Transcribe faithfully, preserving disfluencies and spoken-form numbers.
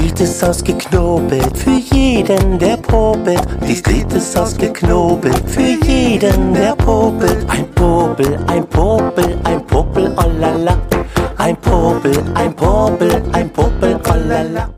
Lied ist ausgeknobelt für jeden, der popelt. Dies Lied ist ausgeknobelt für jeden, der popelt. Ein Popel, ein Popel, ein Popel, oh la la. Ein Popel, ein Popel, ein Popel, oh la la.